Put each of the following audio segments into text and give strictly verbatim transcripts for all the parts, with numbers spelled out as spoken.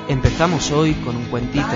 Empezamos hoy con un cuentito.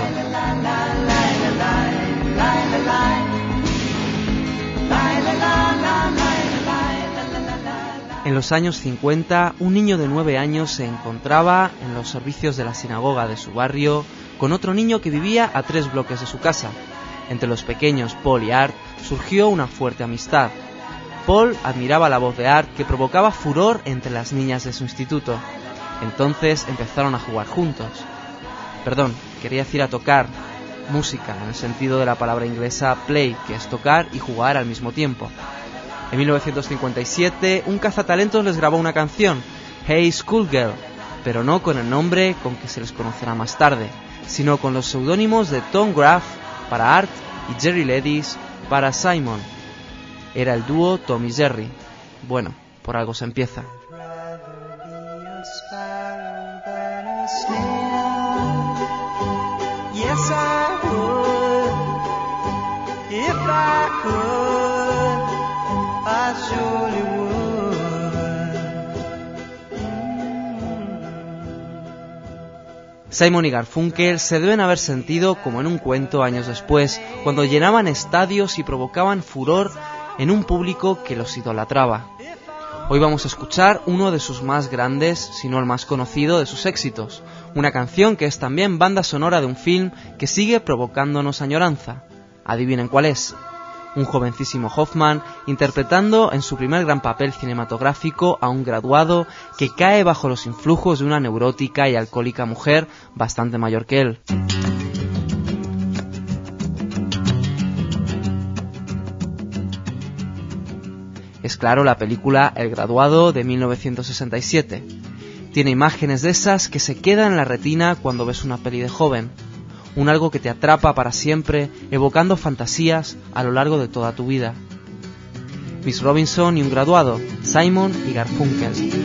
En los años cincuenta, un niño de nueve años se encontraba en los servicios de la sinagoga de su barrio con otro niño que vivía a tres bloques de su casa. Entre los pequeños Paul y Art surgió una fuerte amistad. Paul admiraba la voz de Art, que provocaba furor entre las niñas de su instituto. Entonces empezaron a jugar juntos. Perdón, quería decir a tocar música, en el sentido de la palabra inglesa play, que es tocar y jugar al mismo tiempo. En mil novecientos cincuenta y siete, un cazatalentos les grabó una canción, Hey Schoolgirl, pero no con el nombre con que se les conocerá más tarde, sino con los seudónimos de Tom Graff para Art y Jerry Ledis para Simon. Era el dúo Tom y Jerry. Bueno, por algo se empieza. Yes, I would, if I could, I surely would. Simon y Garfunkel se deben haber sentido como en un cuento años después, cuando llenaban estadios y provocaban furor en un público que los idolatraba. Hoy vamos a escuchar uno de sus más grandes, si no el más conocido de sus éxitos, una canción que es también banda sonora de un film que sigue provocándonos añoranza. Adivinen cuál es. Un jovencísimo Hoffman interpretando en su primer gran papel cinematográfico a un graduado que cae bajo los influjos de una neurótica y alcohólica mujer bastante mayor que él. Es claro, la película El graduado de mil novecientos sesenta y siete. Tiene imágenes de esas que se quedan en la retina cuando ves una peli de joven. Un algo que te atrapa para siempre, evocando fantasías a lo largo de toda tu vida. Miss Robinson y un graduado, Simon y Garfunkel.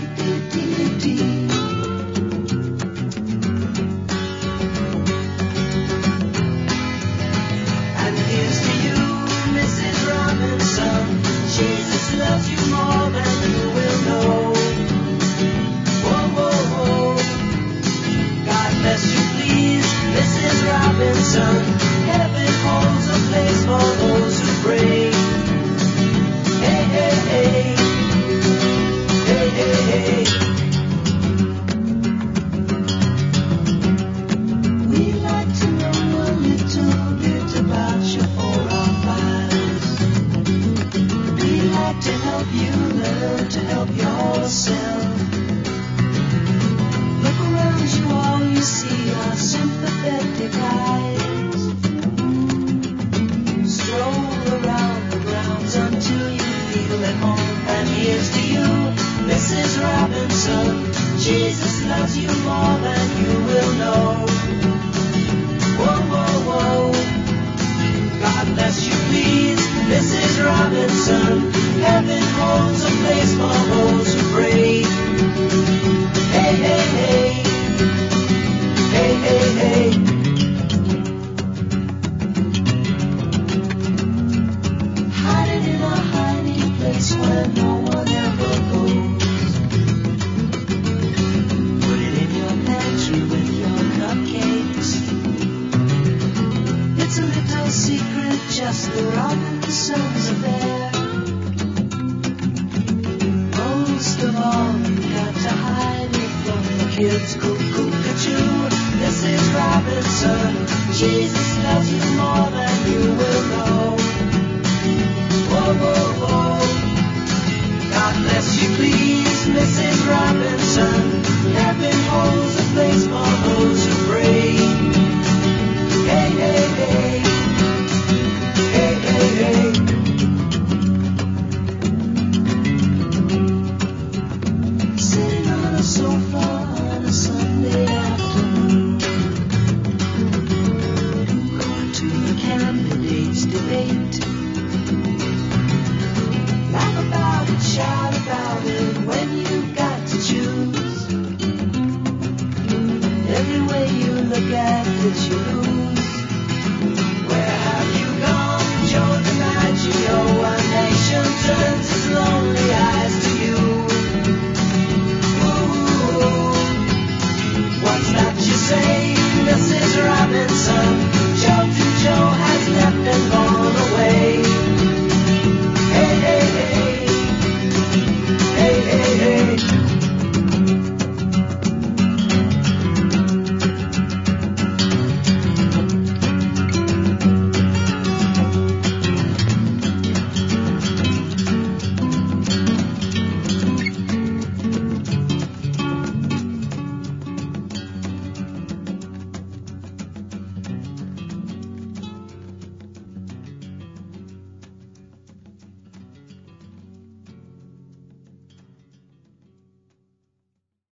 Jesus loves you more than you will know. Whoa, whoa, whoa. God bless you, please, Missus Robinson.